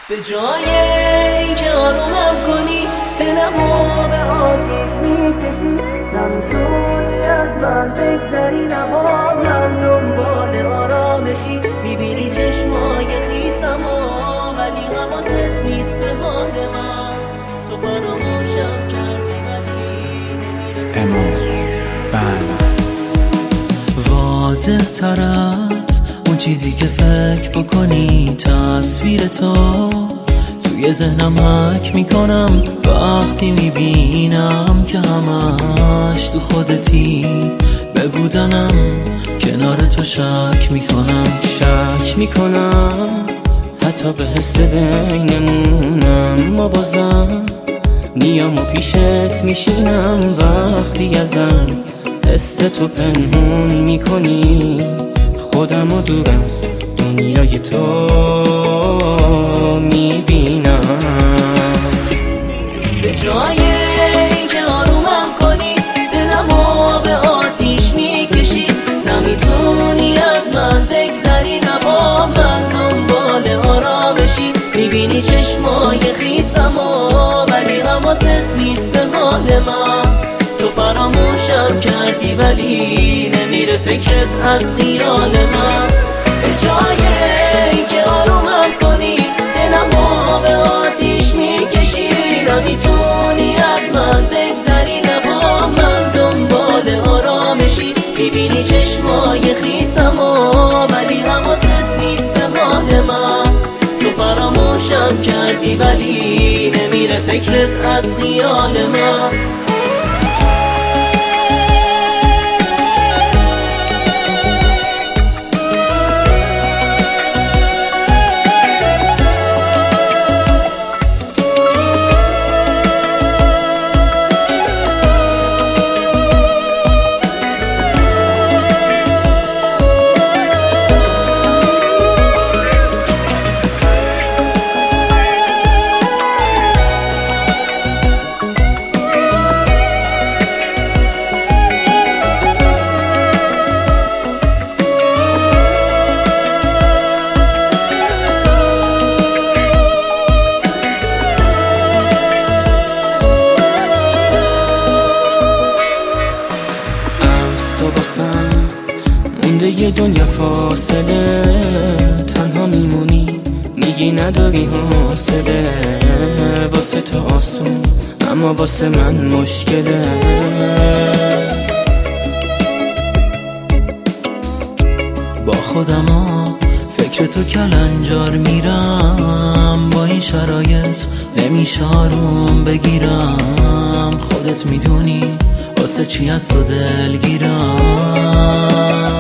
به جای اینکه آرومم کنی دلمو به آتیش میکشی، نمیتونی از من بگذری، نبا من دنبال آرامشی. میبینی چشمای خیسمو ولی حواست نیست به حال من. تو فراموشم کردی ولی نمیره بند واضح تر از اون چیزی که فکر بکنی. تصویر تو توی ذهنم حک میکنم وقتی میبینم که همش تو خودتی. به بودنم کنار تو شک میکنم حتی به حس بینمونم. ما بازم میام و پیشت میشینم وقتی ازم حس تو پنهون میکنی. خودم رو دور از دنیای تو میبینم. به جای اینکه آرومم کنی دلمو به آتیش میکشی، نمیتونی از من بگذری، نبا من دنبال آرامشی. میبینی چشمای خیسمو ولی حواست نیست به حال من. تو فراموشم کردی ولی نمیره فکرت از خیال من. به جای اینکه آرومم کنی دلمو به آتیش میکشی، نمیتونی از من بگذری، نبا من دنبال آرامشی. میبینی چشمای خیسمو ولی حواست نیست به حال من. تو فراموشم کردی ولی نمیره فکرت از خیال من. مونده یه دنیا فاصله، تنها میمونی میگی نداری حوصله. واسه تو آسون اما واسه من مشکله. با خودم فکر تو کلنجار میرم، با این شرایط نمیشه آروم بگیرم. خودت میدونی واسه چی از تو دلگیرم.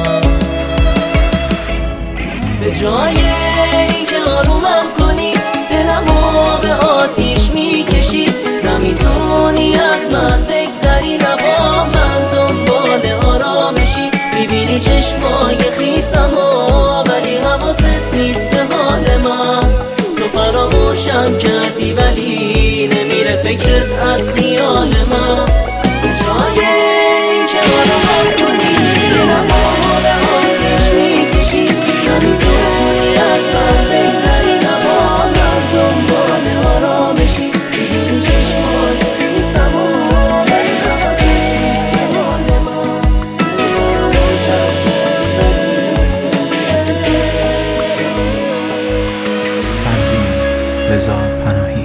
به جای اینکه آرومم کنی دلمو به آتیش میکشی، نمیتونی از من بگذری، نبا من دنبال آرامشی. میبینی چشمای خیسمو ولی حواست نیست به حال من. تو فراموشم کردی ولی نمیره فکرت از خیال من. به جای اینکه آرومم کنی دلمو به آتیش میکشی، نمیتونی از من بگذری، نبا من دنبال آرامشی. میبینی چشمای خیسمو ولی حواست نیست به حال من. فراموشم کردی تنظیم رضا پناهی.